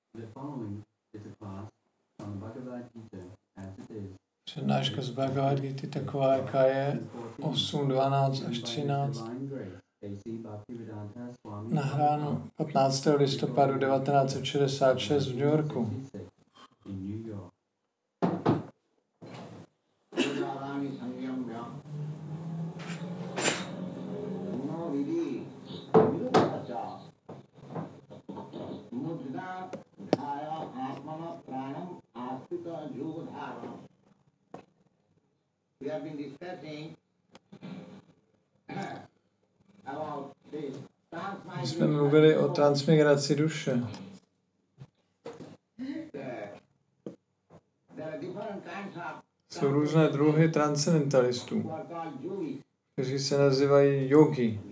Přednáška z Bhagavad Gita taková, jaká je 8, 12 až 13. Nahráno 15. listopadu 1966 v New Yorku. My jsme mluvili o transmigraci duše. Jsou různé druhy transcendentalistů, kteří se nazývají yogi.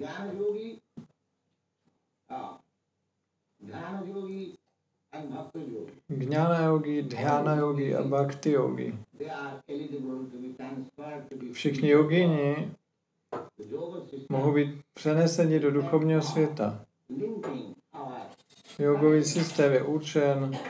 Gnana yogi, dhyana yogi a bhakti yogi. Všichni jogini mohou být přeneseni do duchovního světa. Jogový systém je určen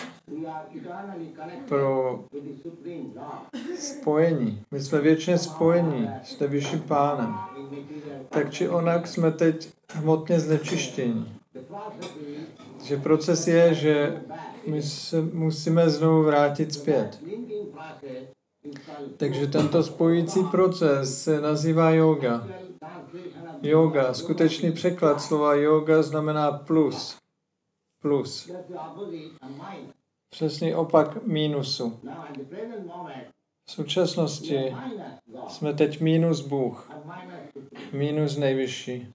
pro spojení. My jsme věčně spojení s nejvyšším pánem. Tak či onak jsme teď hmotně znečištění. Takže proces je, že my se musíme znovu vrátit zpět. Takže tento spojící proces se nazývá yoga. Yoga, skutečný překlad slova yoga znamená plus. Plus. Přesný opak mínusu. V současnosti jsme teď mínus Bůh. Mínus nejvyšší.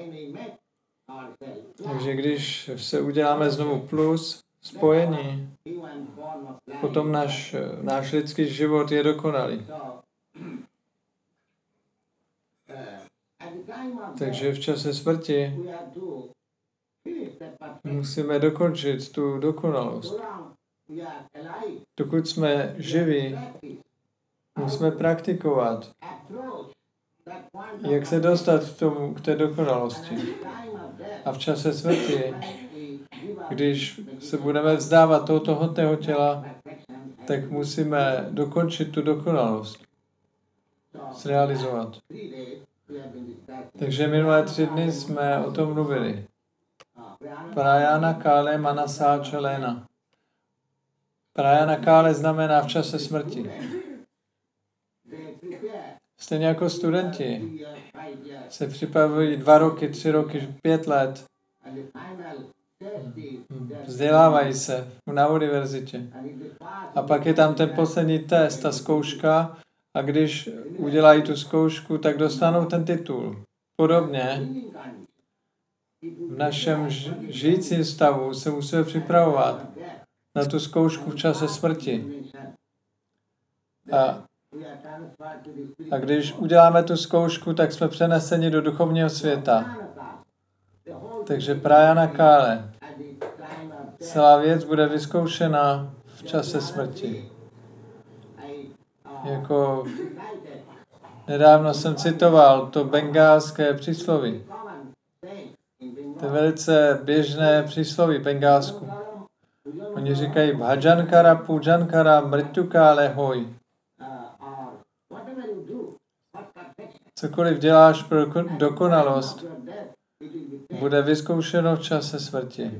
Takže když se uděláme znovu plus, spojení, potom náš lidský život je dokonalý. Takže v čase smrti musíme dokončit tu dokonalost. Dokud jsme živí, musíme praktikovat, jak se dostat k té dokonalosti. A v čase smrti, když se budeme vzdávat tohoto hmotného těla, tak musíme dokončit tu dokonalost. Zrealizovat. Takže minulé 3 dny jsme o tom mluvili. Prajana kále manasa čelena. Prajana kále znamená v čase smrti. Stejně jako studenti se připravují 2 roky, 3 roky, 5 let. Vzdělávají se na univerzitě. A pak je tam ten poslední test, ta zkouška. A když udělají tu zkoušku, tak dostanou ten titul. Podobně v našem žijícím stavu se musíme připravovat na tu zkoušku v čase smrti. A když uděláme tu zkoušku, tak jsme přeneseni do duchovního světa. Takže prajana kále. Celá věc bude vyzkoušena v čase smrti. Jako nedávno jsem citoval to bengálské přísloví. To je velice běžné přísloví bengálsku. Oni říkají bhajankara, pujankara, mrityukále hoj. Cokoliv děláš pro dokonalost, bude vyzkoušeno v čase smrti.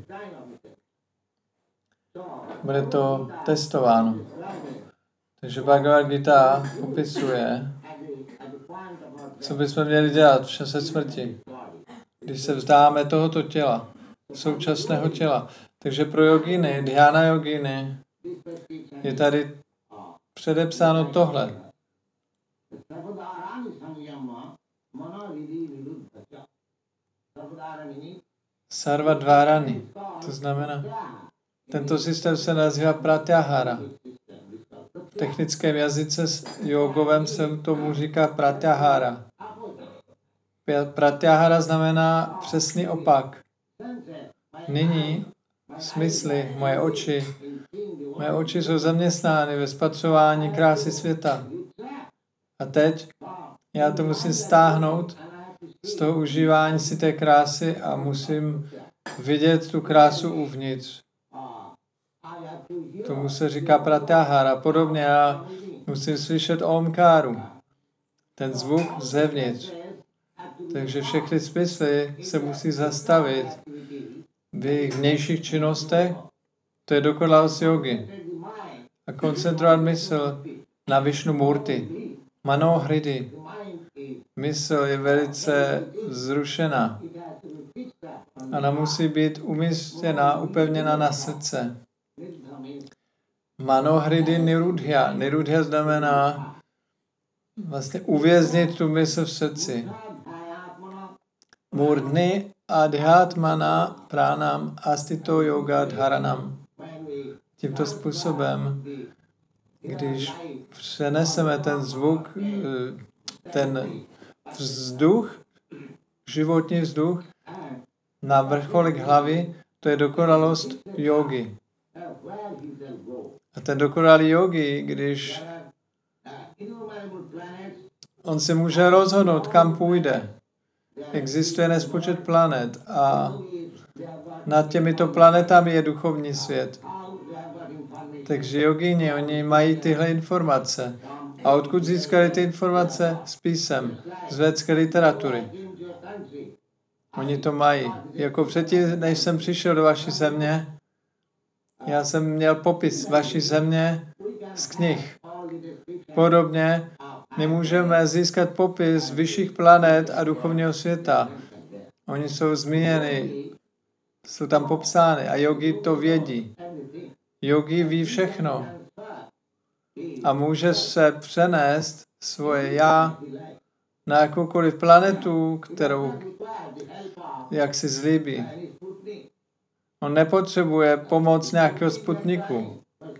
Bude to testováno. Takže Bhagavad Gita popisuje, co bychom měli dělat v čase smrti, když se vzdáme tohoto těla, současného těla. Takže pro joginy, dhyana joginy, je tady předepsáno tohle. Sarva dvárani, to znamená, tento systém se nazývá pratyahara. V technickém jazyce jogovém se tomu říká pratyahara. Pratyahara znamená přesný opak. Nyní smysly, moje oči jsou zaměstnány ve spatřování krásy světa. A teď já to musím stáhnout z toho užívání si té krásy a musím vidět tu krásu uvnitř. Tomu se říká pratyahara. Podobně já musím slyšet omkáru. Ten zvuk zevnitř. Takže všechny smysly se musí zastavit v jejich vnějších činnostech. To je dokonalost jogy. A koncentrovat mysl na Višnu Murti. Manohridi. Mysl je velice zrušená. Ona musí být umístěna, upevněna na srdce. Manohridi nirudhya. Nirudhya znamená vlastně uvěznit tu mysl v srdci. Murdni adhyatmana pránam astito yoga dharanam. Tímto způsobem, když přeneseme ten zvuk, ten vzduch, životní vzduch, na vrcholek hlavy, to je dokonalost jogy. A ten dokonalý jogi, když on se může rozhodnout, kam půjde. Existuje nespočet planet a nad těmito planetami je duchovní svět. Takže jogini, oni mají tyhle informace. A odkud získali ty informace? Z písem, z védské literatury. Oni to mají. Jako předtím, než jsem přišel do vaší země, já jsem měl popis vaší země z knih. Podobně my můžeme získat popis vyšších planet a duchovního světa. Oni jsou zmíněni, jsou tam popsány a jogi to vědí. Jogi ví všechno a může se přenést svoje já na jakoukoliv planetu, kterou jak si zlíbí. On nepotřebuje pomoc nějakého sputniku.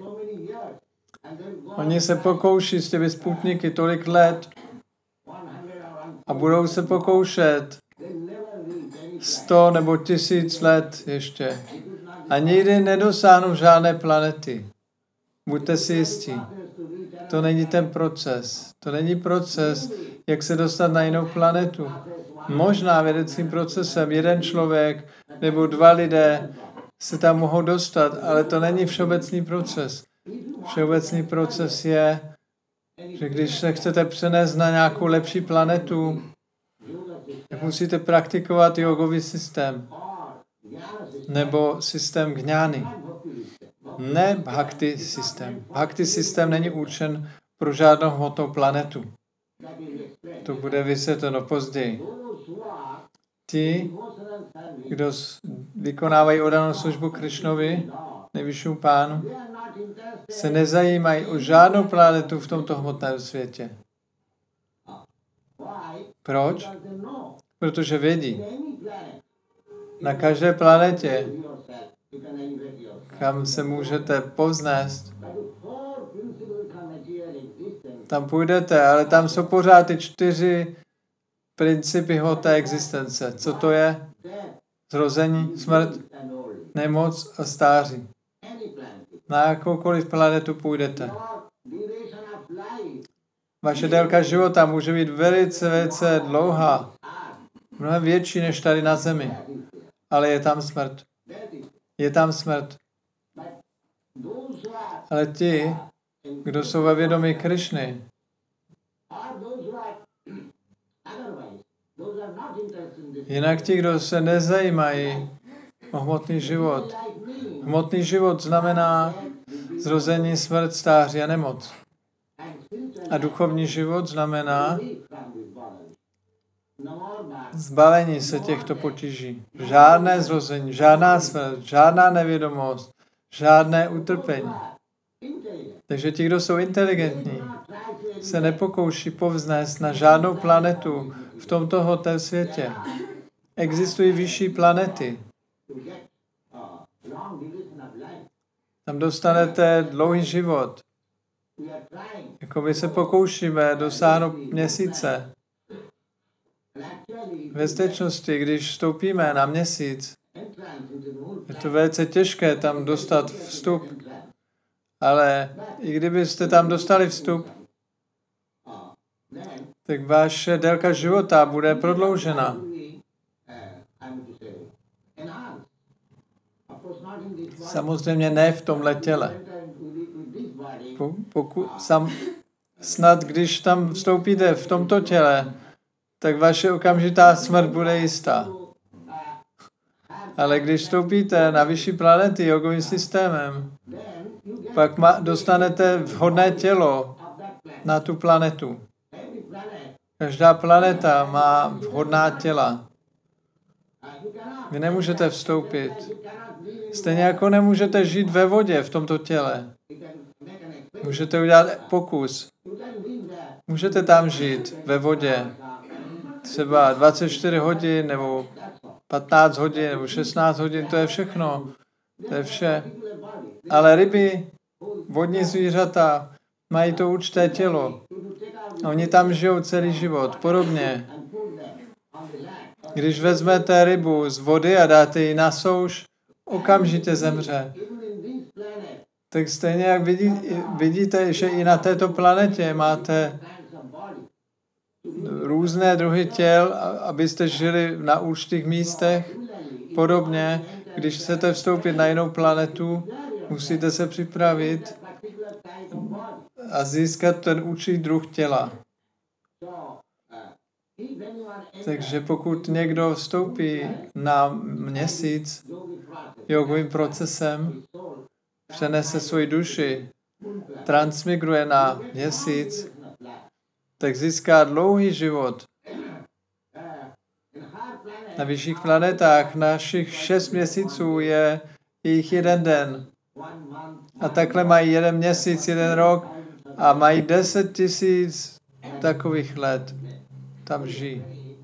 Oni se pokouší s těmi sputniky tolik let a budou se pokoušet 100 nebo 1000 let ještě. A nikdy nedosáhnou žádné planety. Buďte si jistí. To není ten proces. To není proces, jak se dostat na jinou planetu. Možná vědeckým procesem jeden člověk nebo 2 lidé se tam mohou dostat, ale to není všeobecný proces. Všeobecný proces je, že když se chcete přenést na nějakou lepší planetu, tak musíte praktikovat jogový systém. Nebo systém gňány. Ne bhakti systém. Bhakti systém není určen pro žádnou hmotnou planetu. To bude vysvětleno později. Ti, kdo vykonávají oddanou službu Krišnovi, nejvyššímu pánu, se nezajímají o žádnou planetu v tomto hmotném světě. Proč? Protože vědí. Na každé planetě, kam se můžete povznést, tam půjdete, ale tam jsou pořád ty 4 principy hmoté existence. Co to je? Zrození, smrt, nemoc a stáří. Na jakoukoliv planetu půjdete. Vaše délka života může být velice, velice dlouhá. Mnohem větší než tady na zemi. Ale je tam smrt. Je tam smrt. Ale ti, kdo jsou ve vědomí Krišny, jinak ti, kdo se nezajímají o hmotný život. Hmotný život znamená zrození, smrt, stáří a nemoc. A duchovní život znamená zbavení se těchto potíží. Žádné zrození, žádná smrt, žádná nevědomost, žádné utrpení. Takže ti, kdo jsou inteligentní, se nepokouší povznést na žádnou planetu v tomto hmotném světě. Existují vyšší planety. Tam dostanete dlouhý život. Jako my se pokoušíme dosáhnout měsíce. Ve skutečnosti, když vstoupíme na měsíc, je to velice těžké tam dostat vstup. Ale i kdybyste tam dostali vstup, tak vaše délka života bude prodloužena. Samozřejmě ne v tomhle těle. Snad když tam vstoupíte v tomto těle, tak vaše okamžitá smrt bude jistá. Ale když vstoupíte na vyšší planety jogovým systémem, pak dostanete vhodné tělo na tu planetu. Každá planeta má vhodná těla. Vy nemůžete vstoupit. Stejně jako nemůžete žít ve vodě v tomto těle. Můžete udělat pokus. Můžete tam žít ve vodě. Třeba 24 hodin, nebo 15 hodin, nebo 16 hodin, to je všechno. To je vše. Ale ryby, vodní zvířata, mají to určité tělo. Oni tam žijou celý život. Podobně. Když vezmete rybu z vody a dáte ji na souš, okamžitě zemře. Tak stejně jak vidíte, že i na této planetě máte různé druhy těl, abyste žili na určitých místech. Podobně, když chcete vstoupit na jinou planetu, musíte se připravit a získat ten určitý druh těla. Takže pokud někdo vstoupí na měsíc jogovým procesem, přenese svoji duši, transmigruje na měsíc, tak získá dlouhý život. Na vyšších planetách našich 6 měsíců je jejich 1 den. A takhle mají 1 měsíc, 1 rok a mají 10 000 takových let. Tam žijí.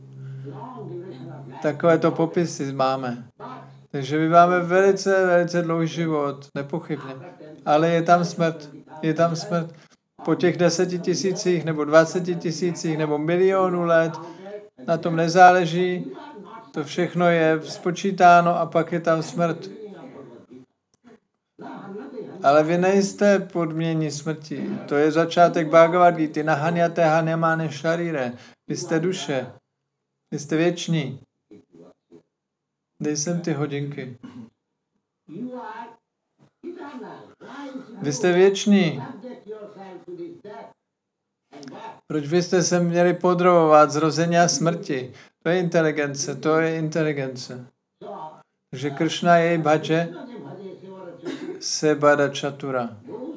Takovéto popisy máme. Takže my máme velice, velice dlouhý život, nepochybně. Ale je tam smrt. Je tam smrt. Po těch 10 000 nebo 20 000 nebo milionu let, na tom nezáleží. To všechno je spočítáno a pak je tam smrt. Ale vy nejste podmění smrti. To je začátek Bhagavad Gita. Nahanyate hanyamane sharire. Vy jste duše. Vy jste věční. Dej sem ty hodinky. Vy jste věční. Proč byste se měli podrobovat zrození a smrti? To je inteligence, to je inteligence. Takže Kršna jej bhaje se bada čatura.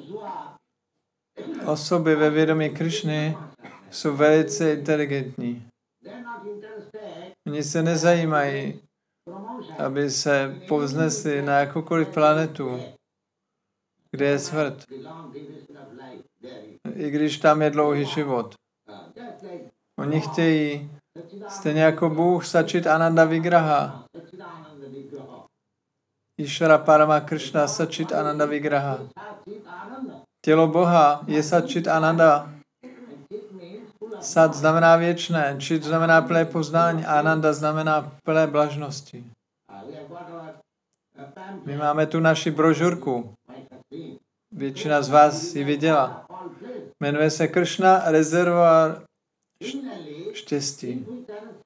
Osoby ve vědomí Kršny jsou velice inteligentní. Oni se nezajímají, aby se povznesli na jakoukoliv planetu, kde je smrt. I když tam je dlouhý život. Oni chtějí, stejně jako Bůh, Sačit Ananda Vigraha. Išvara Parama Kršna Sačit Ananda Vigraha. Tělo Boha je Sačit Ananda. Sat znamená věčné, Čit znamená plné poznání, Ananda znamená plné blažnosti. My máme tu naši brožurku. Většina z vás ji viděla. Jmenuje se Kršna rezervoár štěstí.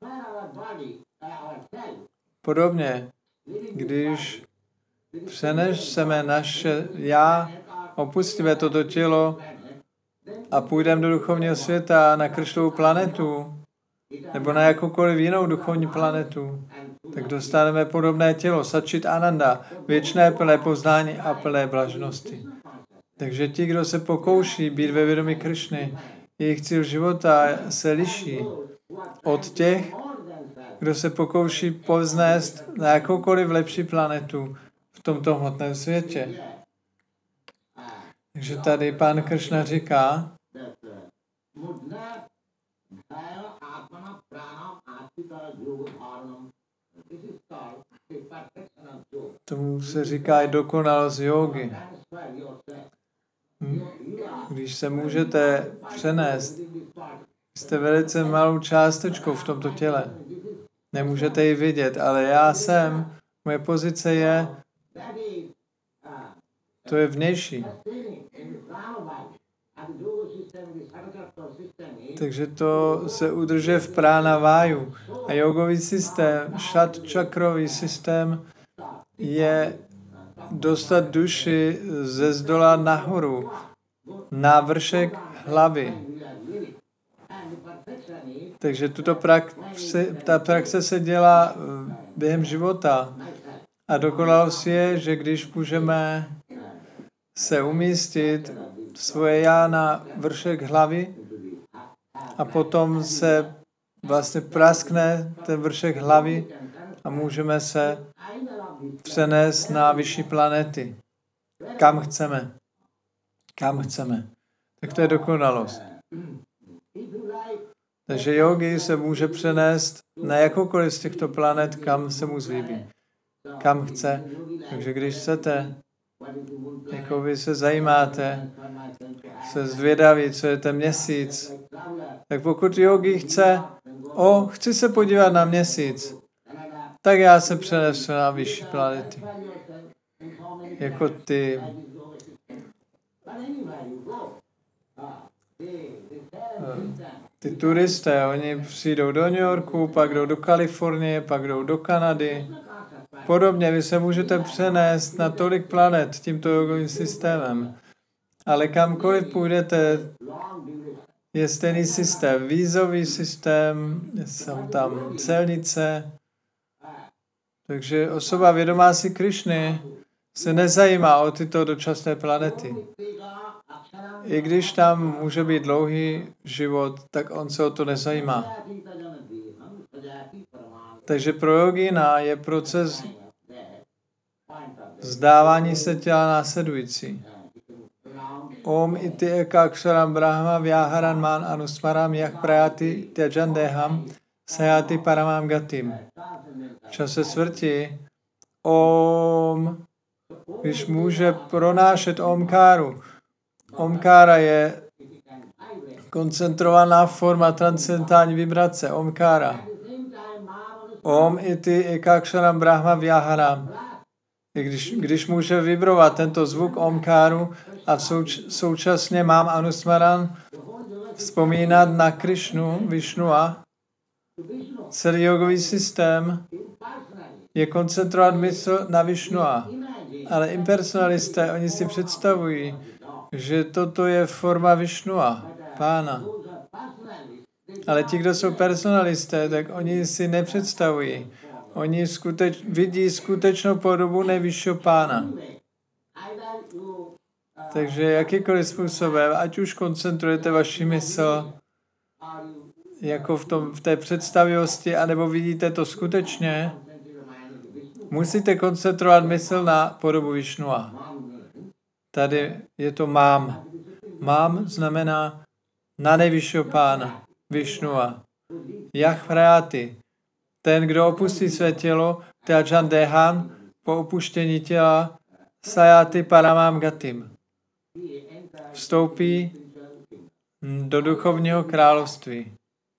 Podobně, když přeneseme naše já, opustíme toto tělo a půjdeme do duchovního světa na Kršnovou planetu nebo na jakoukoliv jinou duchovní planetu, tak dostaneme podobné tělo, Sačit Ananda, věčné plné poznání a plné blažnosti. Takže ti, kdo se pokouší být ve vědomí Kršny, jejich cíl života se liší od těch, kdo se pokouší povznést na jakoukoliv lepší planetu v tomto hmotném světě. Takže tady pán Kršna říká, tomu se říká i dokonalost jógy. Když se můžete přenést, jste velice malou částečkou v tomto těle. Nemůžete ji vidět, ale já jsem, moje pozice je, to je vnější. Takže to se udržuje v prána váju. A jogový systém, šat čakrový systém je dostat duši ze zdola nahoru, na vršek hlavy. Takže ta praxe se dělá během života. A dokonalost je, že když můžeme se umístit svoje já na vršek hlavy a potom se vlastně praskne ten vršek hlavy a můžeme se přenést na vyšší planety. Kam chceme. Kam chceme. Tak to je dokonalost. Takže yogi se může přenést na jakoukoliv z těchto planet, kam se mu zlíbí. Kam chce. Takže když chcete, jako vy se zajímáte, se zvědaví, co je ten měsíc, tak pokud yogi chce, chci se podívat na měsíc, tak já se přenesu na vyšší planety. Jako ty turisté, oni přijdou do New Yorku, pak jdou do Kalifornie, pak jdou do Kanady. Podobně vy se můžete přenést na tolik planet tímto jogovým systémem. Ale kamkoliv půjdete, je stejný systém. Vízový systém, jsou tam celnice. Takže osoba vědomá si Krišny se nezajímá o tyto dočasné planety. I když tam může být dlouhý život, tak on se o to nezajímá. Takže pro jogína je proces vzdávání se těla následující. Om iti ekaksharam brahma vyaharan man anusmaram jak prayati tyajandeham sayati paramam gatim. V čase smrti když může pronášet omkáru. Omkára je koncentrovaná forma transcendentální vibrace. Omkára. Om iti ekaksharam brahma vyaharam. Když může vibrovat tento zvuk omkáru a současně mám anusmaran vzpomínat na Krišnu, Višnua, celý jogový systém je koncentrovat mysl na Višnua. Ale impersonalisté, oni si představují, že toto je forma Višnua, Pána. Ale ti, kdo jsou personalisté, tak oni si nepředstavují. Oni vidí skutečnou podobu nejvyššího Pána. Takže jakýkoliv způsobem, ať už koncentrujete vaši mysl jako v té představivosti, anebo vidíte to skutečně, musíte koncentrovat mysl na podobu Višnua. Tady je to mám. Mám znamená na nejvyššího Pána, Višnua. Jahvrati. Ten, kdo opustí své tělo, Tyajandeham, po opuštění těla, Sayati Paramam Gatim. Vstoupí do duchovního království.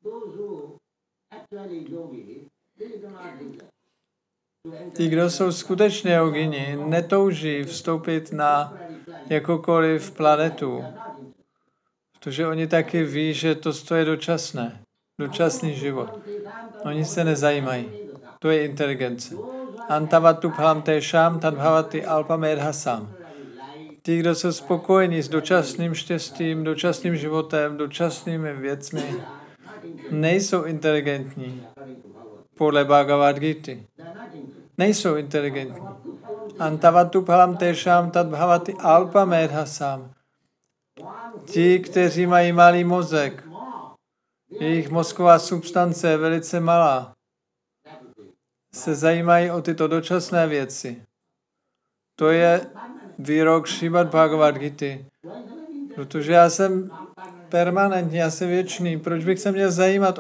Ti, kdo jsou skutečně jogini, netouží vstoupit na jakoukoliv planetu, protože oni taky ví, že to je dočasné, dočasný život. Oni se nezajímají. To je inteligence. Antavatu bhalam tešam tadbhavati alpamedhasam. Ti, kdo jsou spokojení s dočasným štěstím, dočasným životem, dočasnými věcmi, nejsou inteligentní. Podle Bhagavad Gita. Nejsou inteligentní. Antavatu bhalam tešam tadbhavati alpamedhasam. Ti, kteří mají malý mozek, jejich mozková substance je velice malá, se zajímají o tyto dočasné věci. To je výrok Šrimad Bhagavad Gita. Protože já jsem permanentní, já jsem věčný. Proč bych se měl zajímat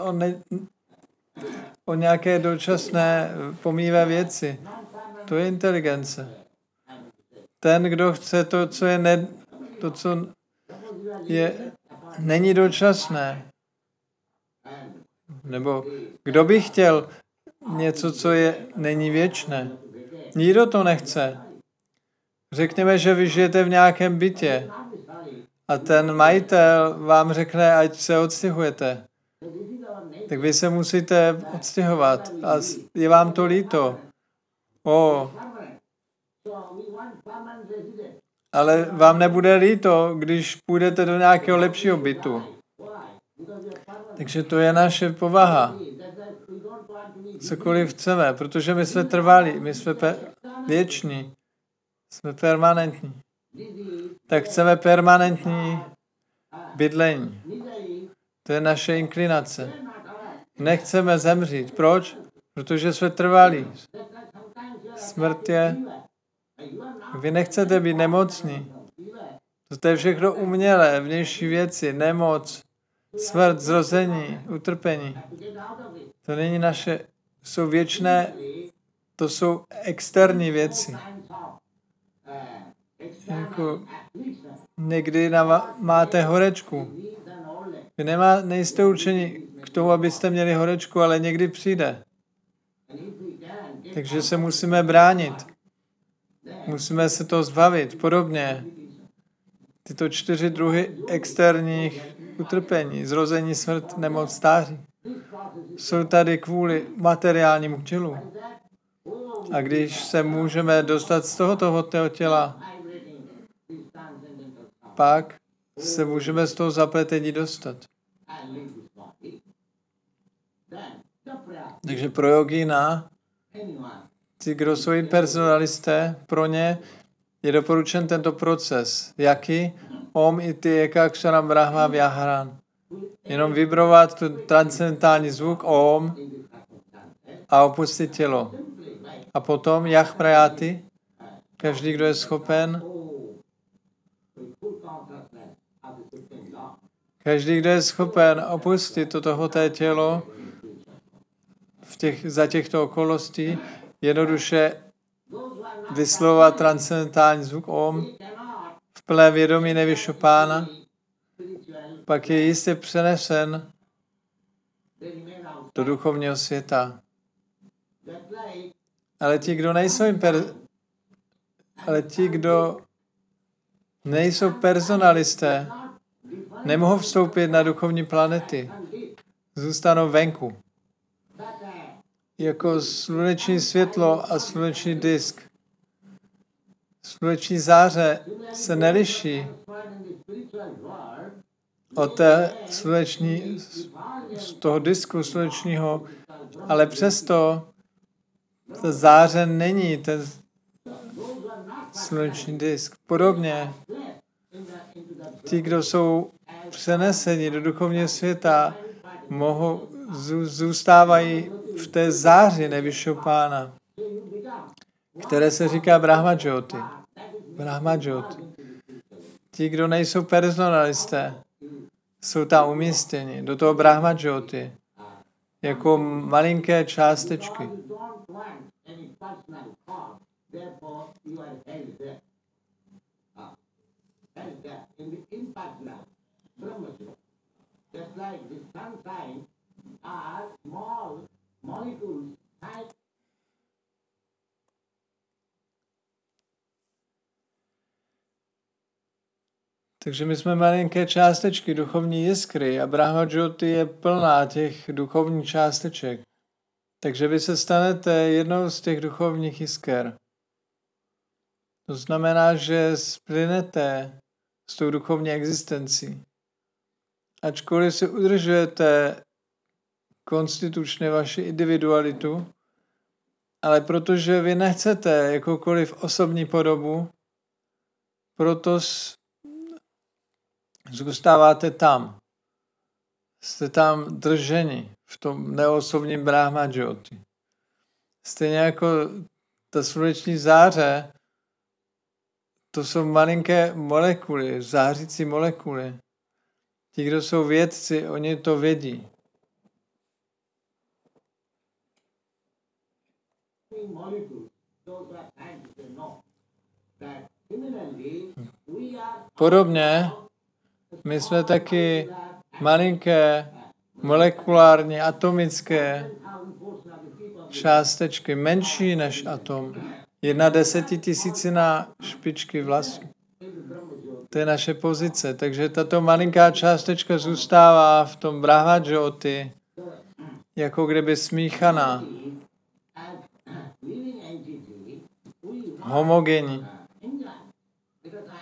o nějaké dočasné pomíjivé věci? To je inteligence. Ten, kdo chce to, co není dočasné. Nebo kdo by chtěl něco, co není věčné? Nikdo to nechce. Řekněme, že vy žijete v nějakém bytě a ten majitel vám řekne, ať se odstěhujete. Tak vy se musíte odstěhovat a je vám to líto. Ale vám nebude líto, když půjdete do nějakého lepšího bytu. Takže to je naše povaha. Cokoliv chceme, protože my jsme trvalí, my jsme věční, jsme permanentní. Tak chceme permanentní bydlení. To je naše inklinace. Nechceme zemřít. Proč? Protože jsme trvalí. Smrt je... Vy nechcete být nemocní. To je všechno umělé, vnější věci, nemoc, smrt, zrození, utrpení. To není naše, jsou věčné, to jsou externí věci. Jako někdy máte horečku. Vy nejste určeni k tomu, abyste měli horečku, ale někdy přijde. Takže se musíme bránit. Musíme se toho zbavit. Podobně tyto 4 druhy externích utrpení, zrození, smrt, nemoc, stáří, jsou tady kvůli materiálnímu tělu. A když se můžeme dostat z tohoto hmotného těla, pak se můžeme z toho zapletení dostat. Takže pro jogína, ti, kdo jsou impersonalisté, pro ně je doporučen tento proces. Jaký? Om iti ekakšaram brahma vyahran. Jenom vibrovat tu transcendentální zvuk Om a opustit tělo. A potom jak prajáty? Každý, kdo je schopen, opustit toto hmoté tělo za těchto okolností, jednoduše vyslovovat transcendentální zvuk Om v plné vědomí Nevyšupána, pak je jistě přenesen do duchovního světa. Ale ti, kdo nejsou personalisté, nemohou vstoupit na duchovní planety. Zůstanou venku. Jako sluneční světlo a sluneční disk. Sluneční záře se neliší od té z toho disku slunečního, ale přesto ta záře není ten sluneční disk. Podobně ti, kdo jsou přeneseni do duchovního světa, zůstávají v té záři Nevyšupána, které se říká Brahmajyoti. Ti, kdo nejsou personalisté, jsou tam umístěni do toho Brahmajyoti jako malinké částečky. Takže my jsme malinké částečky, duchovní jiskry a Brahmajyoti je plná těch duchovních částeček. Takže vy se stanete jednou z těch duchovních jisker. To znamená, že splynete s tou duchovní existencí. Ačkoliv si udržujete konstitučně vaši individualitu, ale protože vy nechcete jakoukoliv osobní podobu, proto zůstáváte tam. Jste tam drženi v tom neosobním Brahmajyoti. Stejně jako ta sluneční záře, to jsou malinké molekuly, zářící molekuly. Ti, kdo jsou vědci, oni to vědí. Podobně, my jsme taky malinké molekulární, atomické částečky, menší než atom. 1/10 000 špičky vlasů. To je naše pozice. Takže tato malinká částečka zůstává v tom Brahmajyoti, jako kdyby smíchaná, homogenní.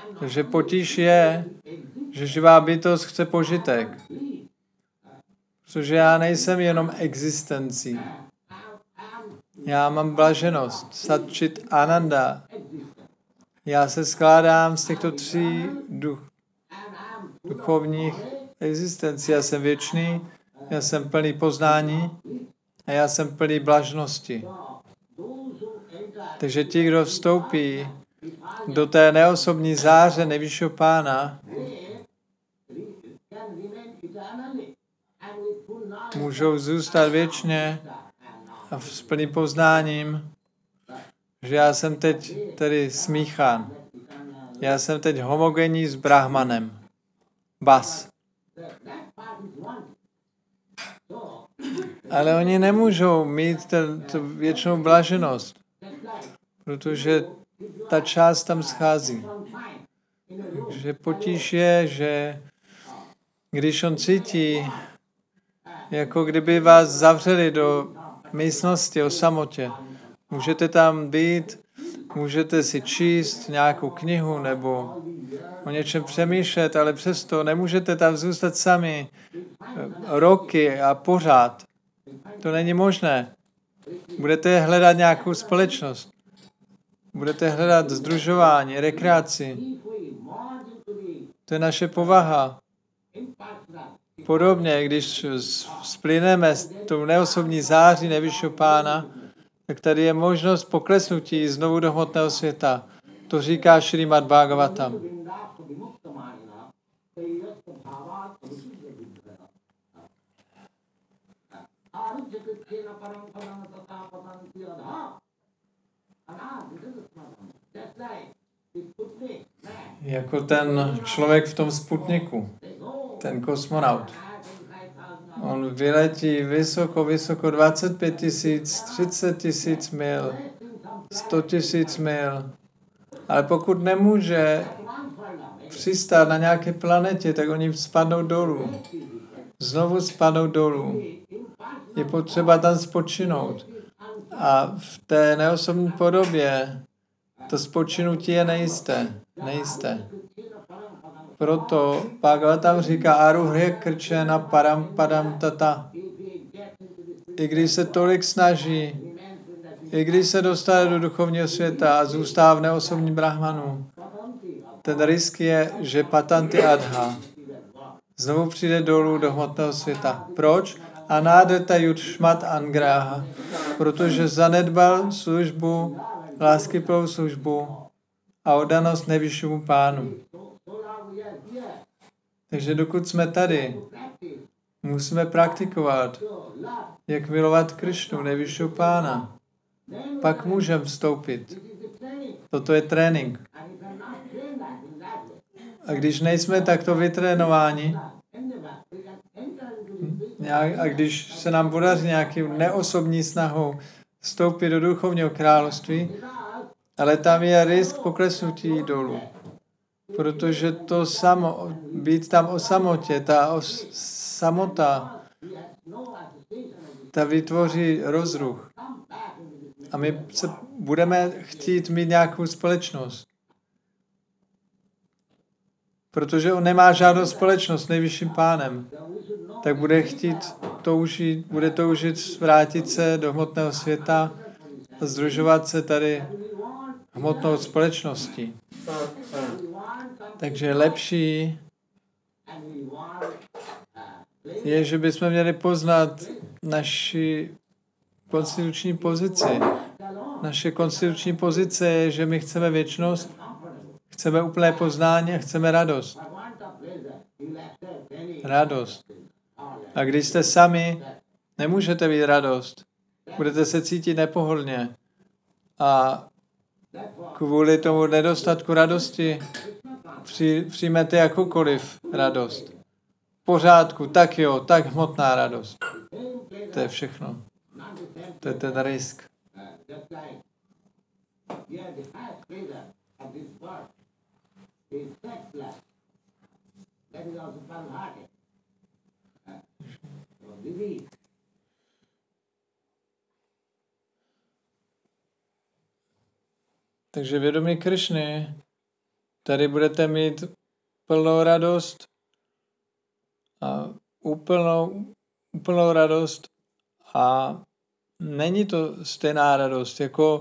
Takže potíž je, že živá bytost chce požitek. Protože já nejsem jenom existencí. Já mám blaženost, satčit ananda. Já se skládám z těchto tří duchovních existencí. Já jsem věčný, já jsem plný poznání a já jsem plný blažnosti. Takže ti, kdo vstoupí do té neosobní záře nejvyššího pána, můžou zůstat věčně a s plným poznáním, že já jsem teď tedy smíchán. Já jsem teď homogenní s Brahmanem. Bas. Ale oni nemůžou mít tu věčnou blaženost, protože ta část tam schází. Takže potíž je, že když on cítí, jako kdyby vás zavřeli do místnosti o samotě, můžete tam být, můžete si číst nějakou knihu nebo o něčem přemýšlet, ale přesto nemůžete tam zůstat sami roky a pořád. To není možné. Budete hledat nějakou společnost. Budete hledat sdružování, rekreaci. To je naše povaha. Podobně, když splyneme s tou neosobní září nejvyššího pána, tak tady je možnost poklesnutí znovu do hmotného světa. To říká Šrímad Bhagavatam. Jako ten člověk v tom Sputniku, ten kosmonaut. On vyletí vysoko 25 000, 30 000 mil, 100 000 mil. Ale pokud nemůže přistát na nějaké planetě, tak oni spadnou dolů. Znovu spadnou dolů. Je potřeba tam spočinout. A v té neosobní podobě to spočinutí je nejisté. Proto Bhagavatam říká Aruhya krčena param padam tata. I když se tolik snaží, i když se dostane do duchovního světa a zůstává v neosobním brahmanu, ten risk je, že patanti adha znovu přijde dolů do hmotného světa. Proč? Anádeta yudšmat angráha. Protože zanedbal službu, láskyplnou službu a oddanost nejvyššímu pánu. Takže dokud jsme tady, musíme praktikovat, jak milovat Krišnu, nejvyššího pána. Pak můžeme vstoupit. Toto je trénink. A když nejsme takto vytrénováni, a když se nám podaří nějakým neosobní snahou vstoupit do duchovního království, ale tam je risk poklesnutí dolů. Protože to samo, být tam o samotě, samota, ta vytvoří rozruch. A my se budeme chtít mít nějakou společnost. Protože on nemá žádnou společnost s nejvyšším pánem. Tak bude chtít bude toužit vrátit se do hmotného světa a združovat se tady hmotnou společností. Takže lepší je, že bychom měli poznat naši konstituční pozici. Naše konstituční pozice je, že my chceme věčnost, chceme úplné poznání a chceme radost. Radost. A když jste sami, nemůžete mít radost. Budete se cítit nepohodlně. A kvůli tomu nedostatku radosti přijmete jakoukoliv radost. V pořádku, tak jo, tak hmotná radost. To je všechno. To je ten risk. Takže vědomí Krišny, tady budete mít plnou radost a úplnou radost a není to stejná radost, jako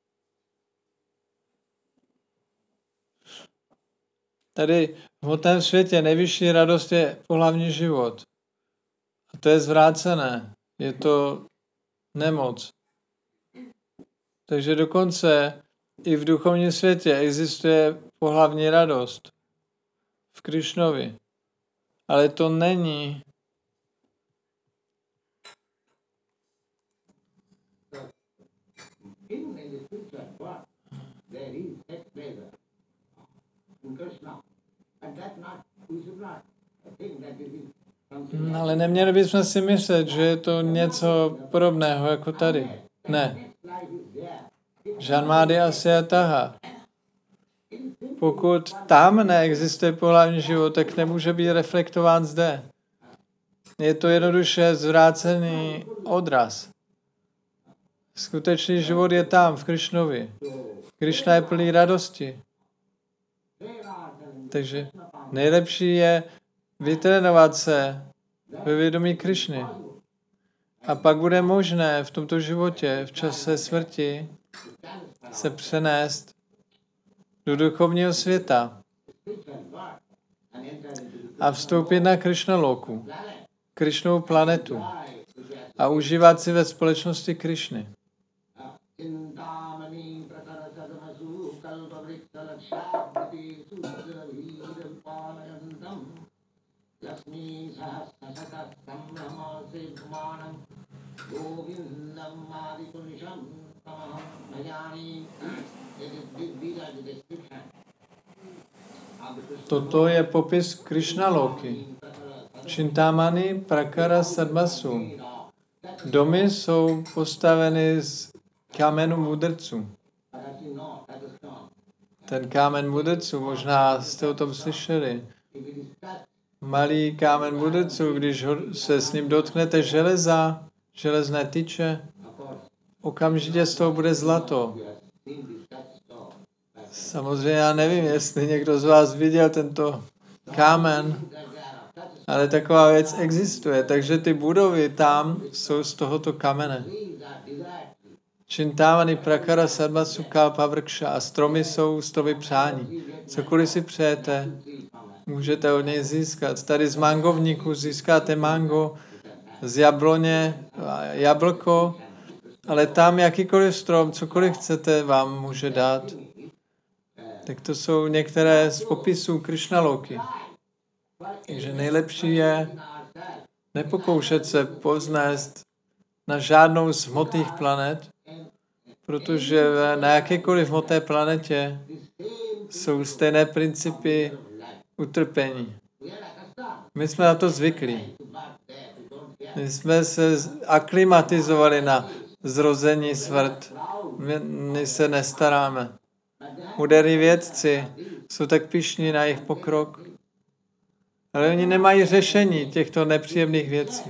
tady v hmotném světě nejvyšší radost je pohlavní život. A to je zvrácené. Je to nemoc. Takže dokonce i v duchovním světě existuje pohlavní radost v Krišnovi. Ale to není ale neměli bychom si myslet, že je to něco podobného jako tady. Ne. Žanmády Asya Taha. Pokud tam neexistuje pohlavní život, tak nemůže být reflektován zde. Je to jednoduše zvrácený odraz. Skutečný život je tam, v Krišnovi. Krišna je plný radosti. Takže nejlepší je vytrénovat se ve vědomí Krišny. A pak bude možné v tomto životě, v čase smrti, se přenést do duchovního světa a vstoupit na Krišna Loku, Krišnovu planetu a užívat si ve společnosti Krišny. Toto je popis Krišna Loky. Chintamani Prakara Sadmasu. Domy jsou postaveny z kamenu mudrců. Ten kámen mudrců, možná jste o tom slyšeli. Malý kámen mudrců, když se s ním dotknete železné tyče, okamžitě z toho bude zlato. Samozřejmě já nevím, jestli někdo z vás viděl tento kámen, ale taková věc existuje. Takže ty budovy tam jsou z tohoto kamene. Chintamani Prakara Sadmasu Kalpa Vrksha a stromy jsou stromy přání. Cokoliv si přejete, můžete od něj získat. Tady z mangovníku získáte mango, z jabloně jablko, ale tam jakýkoliv strom, cokoliv chcete, vám může dát. Tak to jsou některé z popisů Krišna Loky. Takže nejlepší je nepokoušet se povznést na žádnou z hmotných planet, protože na jakékoliv hmotné planetě jsou stejné principy utrpení. My jsme na to zvyklí. My jsme se aklimatizovali na zrození smrt. My se nestaráme. Moderní vědci jsou tak pyšní na jejich pokrok, ale oni nemají řešení těchto nepříjemných věcí.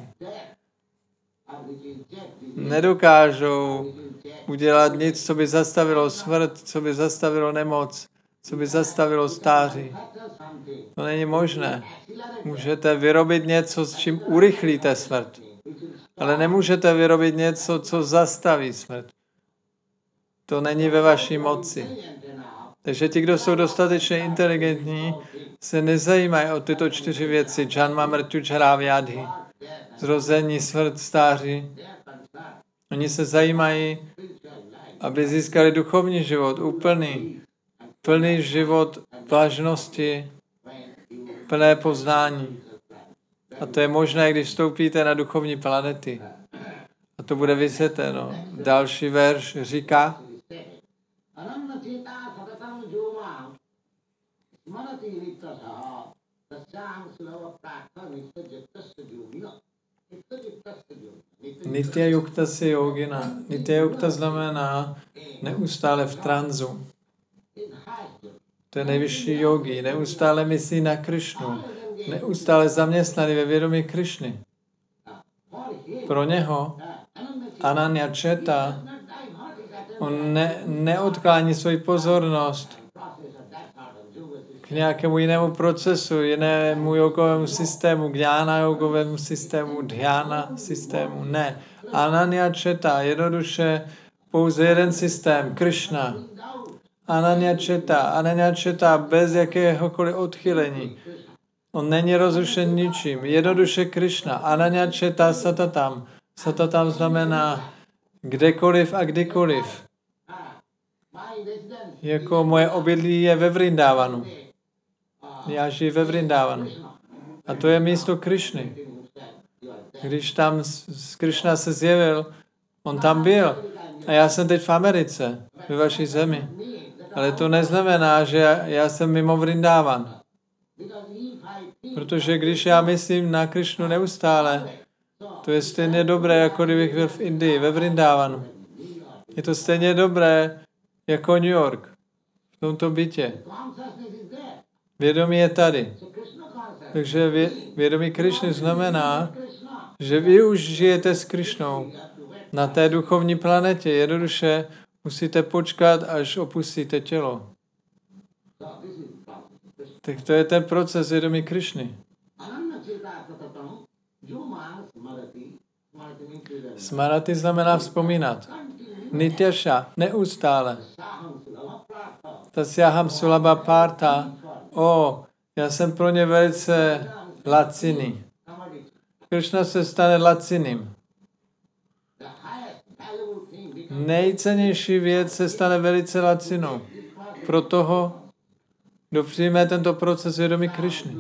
Nedokážou udělat nic, co by zastavilo smrt, co by zastavilo nemoc, co by zastavilo stáří. To není možné. Můžete vyrobit něco, s čím urychlíte smrt, ale nemůžete vyrobit něco, co zastaví smrt. To není ve vaší moci. Takže ti, kdo jsou dostatečně inteligentní, se nezajímají o tyto 4 věci. Janma, mrtyu, jara, vyádhy. Zrození, smrt, stáří. Oni se zajímají, aby získali duchovní život, plný život vlažnosti, plné poznání. A to je možné, když vstoupíte na duchovní planety. A to bude vysvětleno. Další verš říká, Nitya yukta se yogina. Nitya yukta znamená neustále v tranzu. To je nejvyšší yogi. Neustále myslí na Krišnu. Neustále zaměstnaný ve vědomí Krišny. Pro něho Ananya Četa, on neodklání svoji pozornost nějakému jinému procesu, jinému jogovému systému, gňána jogovému systému, dhyána systému. Ne. Ananyacheta, jednoduše pouze jeden systém, Krishna. Ananyacheta bez jakéhokoliv odchylení. On není rozrušen ničím. Jednoduše Krishna. Ananyacheta satatam. Satatam znamená kdekoliv a kdykoliv. Jako moje obydlí je ve Vrindávanu. Já žiju ve Vrindávanu. A to je místo Krishny. Když tam Krishna se zjevil, on tam byl. A já jsem teď v Americe, ve vaší zemi. Ale to neznamená, že já jsem mimo Vrindávan. Protože když já myslím na Krishnu neustále, to je stejně dobré, jako kdybych byl v Indii, ve Vrindávanu. Je to stejně dobré, jako New York, v tomto bytě. Vědomí je tady. Takže vědomí Krishny znamená, že vy už žijete s Krishnou na té duchovní planetě. Jednoduše musíte počkat, až opustíte tělo. Tak to je ten proces vědomí Krishny. Smarati znamená vzpomínat. Nityasha, neustále. Tasyaham sulabha partha. Já jsem pro ně velice laciný. Krishna se stane laciným. Nejcennější věc se stane velice lacinou. Pro toho, kdo přijme tento proces vědomí Krishny.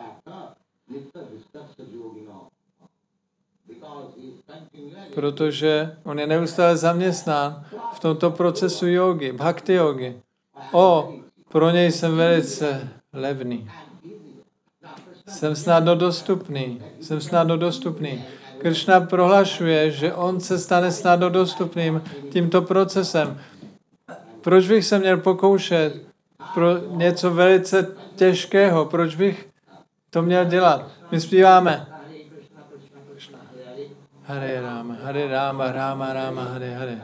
Protože on je neustále zaměstnán v tomto procesu jógy, bhakti jógy. Pro něj jsem velice levný. Jsem snadno dostupný. Krishna prohlašuje, že on se stane snadno dostupným tímto procesem. Proč bych se měl pokoušet pro něco velice těžkého? Proč bych to měl dělat? My zpíváme Hare Rama, Rama Rama, Hare Hare.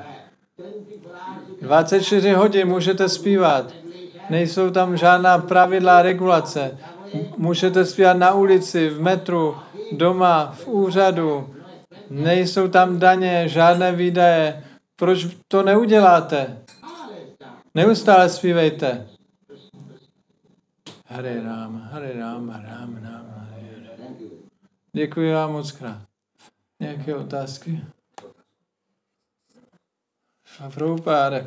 24 hodin můžete zpívat. Nejsou tam žádná pravidla, regulace. Můžete zpívat na ulici, v metru, doma, v úřadu. Nejsou tam daně, žádné výdaje. Proč to neuděláte? Neustále zpívejte. Hare Rama, Rama Rama, Hare Hare. Děkuji vám moc krát. Nějaké otázky? Prabhupáda,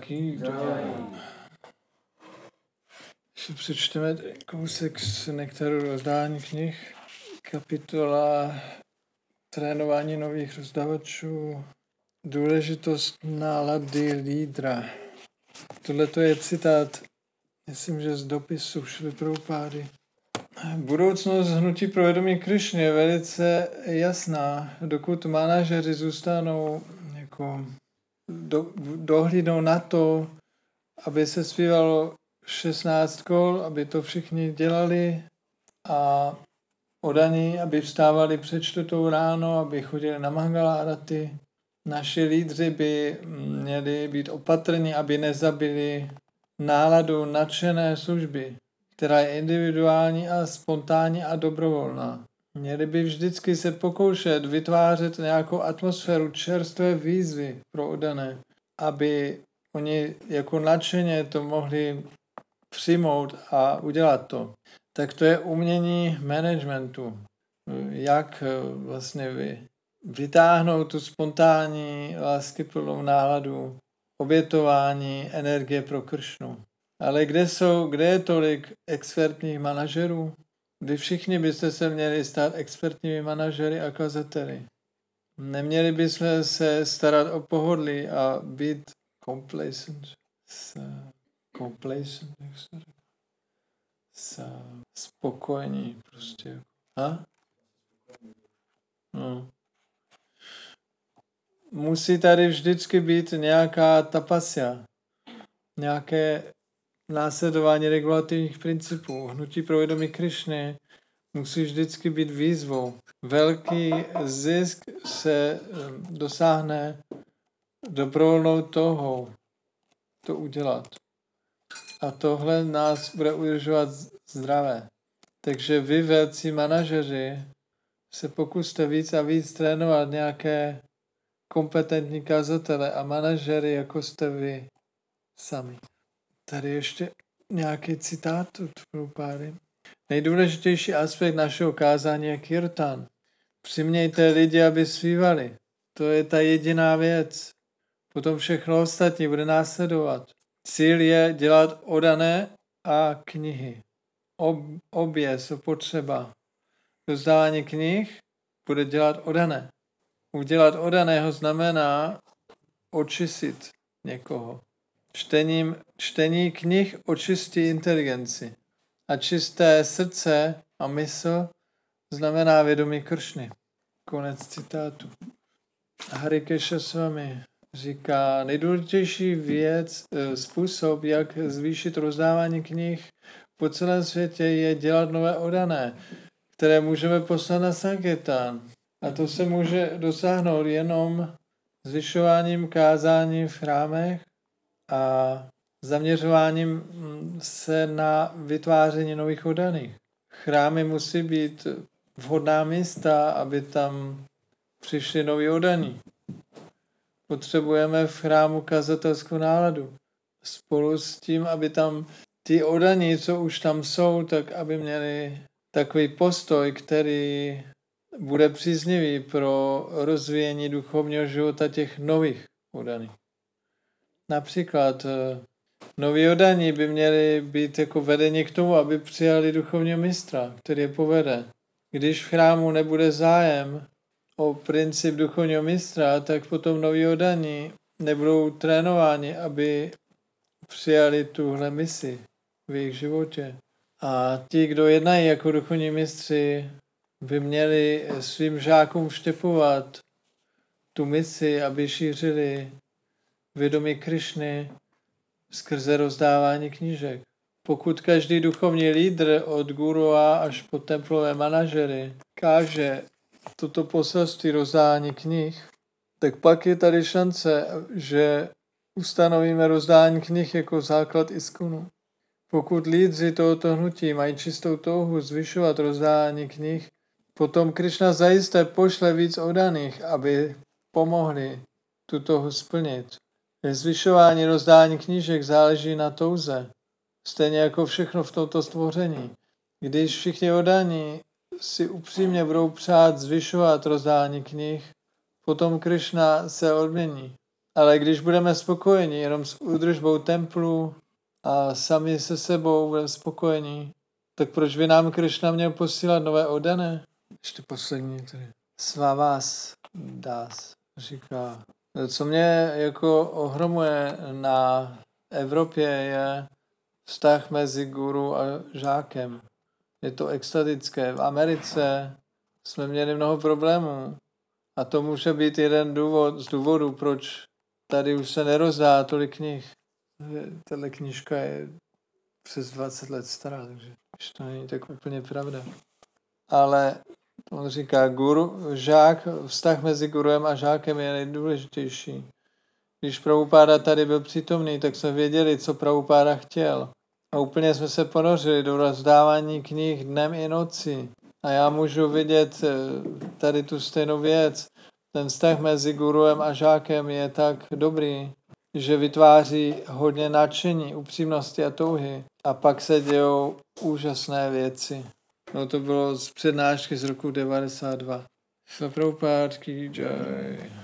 ještě přečteme kousek z Nektaru rozdání knih. Kapitola trénování nových rozdavačů. Důležitost nálady lídra. Tohle je citát, myslím, že z dopisu Šrily Prabhupády. Budoucnost hnutí pro vědomí Krišny je velice jasná, dokud manažeři zůstanou jako dohlídnou na to, aby se zpívalo 16 kol, aby to všichni dělali a odaní, aby vstávali před 4 ráno, aby chodili na Mangala Arati. Naši lídři by měli být opatrní, aby nezabili náladu nadšené služby, která je individuální a spontánní a dobrovolná. Měli by vždycky se pokoušet vytvářet nějakou atmosféru čerstvé výzvy pro oddané, aby oni jako nadšeně to mohli přijmout a udělat to. Tak to je umění managementu. Jak vlastně vytáhnout tu spontánní láskyplnou náladu, obětování energie pro Kršnu. Ale kde je tolik expertních manažerů? Vy všichni byste se měli stát expertními manažery a kazatery. Neměli bychom se starat o pohodlí a být complacent. Spokojení prostě. No. Musí tady vždycky být nějaká tapasya, nějaké následování regulativních principů. Hnutí pro vědomí Krišny musí vždycky být výzvou. Velký zisk se dosáhne dobrovolnou touhou to udělat. A tohle nás bude udržovat zdravé. Takže vy, velcí manažeři, se pokuste víc a víc trénovat nějaké kompetentní kazatele a manažery, jako jste vy sami. Tady ještě nějaký citát od Prabhupády. Nejdůležitější aspekt našeho kázání je kirtan. Přimějte lidi, aby zpívali. To je ta jediná věc. Potom všechno ostatní bude následovat. Cíl je dělat odané a knihy. Obě jsou potřeba. Rozdávání knih bude dělat odané. Udělat odaného znamená očistit někoho. Čtení knih očistí inteligenci. A čisté srdce a mysl znamená vědomí Kršny. Konec citátu. Harikesha Swami říká, nejdůležitější způsob, jak zvýšit rozdávání knih po celém světě, je dělat nové odané, které můžeme poslat na Sankirtan. A to se může dosáhnout jenom zvyšováním kázání v chrámech a zaměřováním se na vytváření nových odaných. Chrámy musí být vhodná místa, aby tam přišli noví odaní. Potřebujeme v chrámu kazatelskou náladu. Spolu s tím, aby tam ty odaní, co už tam jsou, tak aby měli takový postoj, který bude příznivý pro rozvíjení duchovního života těch nových odaných. Například noví odaní by měli být jako vedení k tomu, aby přijali duchovního mistra, který je povede. Když v chrámu nebude zájem o princip duchovního mistra, tak potom noví odaní nebudou trénováni, aby přijali tuhle misi v jejich životě. A ti, kdo jednají jako duchovní mistři, by měli svým žákům vštěpovat tu misi, aby šířili vědomí Krišny skrze rozdávání knížek. Pokud každý duchovní lídr od gurua až po templové manažery káže toto poselství rozdání knih, tak pak je tady šance, že ustanovíme rozdání knih jako základ ISKCONu. Pokud lídři tohoto hnutí mají čistou touhu zvyšovat rozdání knih, potom Krišna zajisté pošle víc odaných, aby pomohli tu touhu splnit. Zvyšování rozdání knížek záleží na touze, stejně jako všechno v tomto stvoření. Když všichni odaní si upřímně budou přát zvyšovat rozdání knih, potom Krišna se odmění. Ale když budeme spokojeni jenom s údržbou templu a sami se sebou budeme spokojeni, tak proč by nám Krišna měl posílat nové odané? Ještě poslední tady. Svavás Das říká, co mě jako ohromuje na Evropě je vztah mezi guru a žákem. Je to extatické. V Americe jsme měli mnoho problémů a to může být jeden z důvodů, proč tady už se nerozdá tolik knih. Tato knížka je přes 20 let stará, takže to není tak úplně pravda. Ale on říká, žák, vztah mezi guruem a žákem je nejdůležitější. Když Prabhupáda tady byl přítomný, tak jsme věděli, co Prabhupáda chtěl. A úplně jsme se ponořili do rozdávání knih dnem i noci. A já můžu vidět tady tu stejnou věc. Ten vztah mezi guruem a žákem je tak dobrý, že vytváří hodně nadšení, upřímnosti a touhy. A pak se dějou úžasné věci. No to bylo z přednášky z roku 92. Prabhupád ki jai.